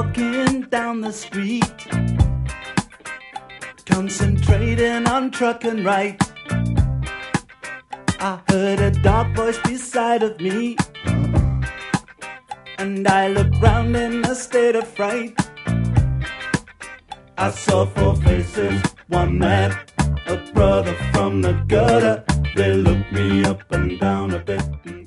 walking down the street, concentrating on trucking right. I heard a dark voice beside of me, and I looked round in a state of fright. I saw four faces, one man, a brother from the gutter. They looked me up and down a bit.